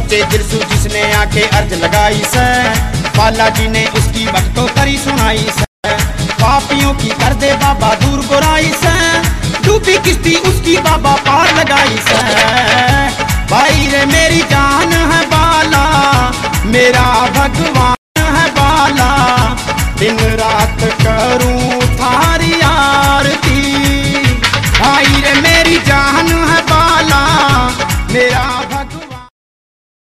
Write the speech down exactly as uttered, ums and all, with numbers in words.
सच्चे दिल सु जिसने आके अर्ज लगाई से, बालाजी ने उसकी भक्तों करी सुनाई से। पापियों की कर दे बाबा दूर बुराई से, डूबी किश्ती उसकी बाबा पार लगाई से। भाई रे मेरी जान है बाला मेरा भगवान।